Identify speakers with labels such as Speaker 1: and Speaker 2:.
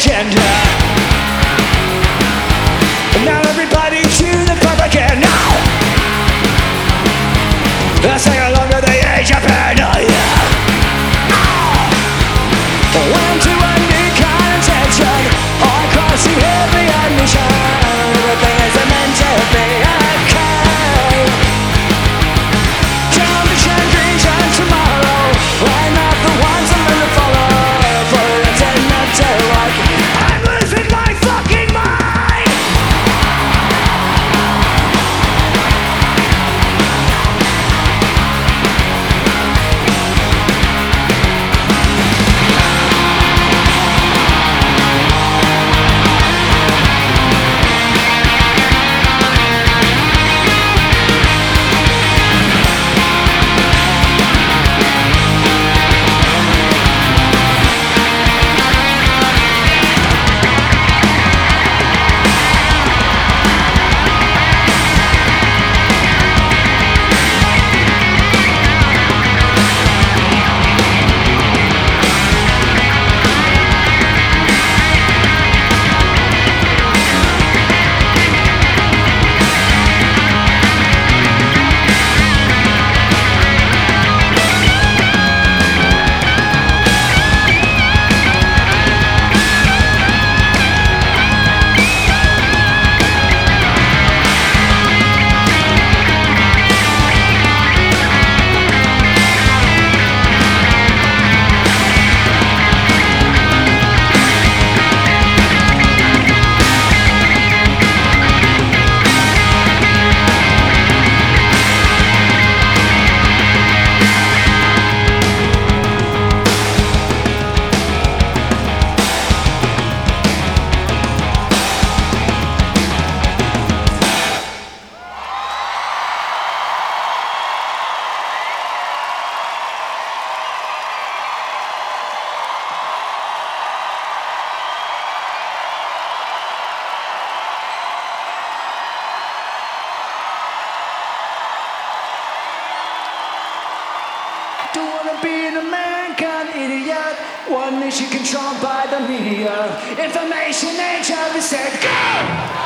Speaker 1: agenda. Now everybody to the pub again. Now I sing along to the age of paranoia. When to ending contention, all crossing every admission. Everything is meant to be okay. Down the chain dreams and tomorrow, and not the ones I'm gonna follow. For it's not to like. I'm losing my fucking mind. Don't wanna be the mankind idiot. One nation controlled by the media. Information age of the said go!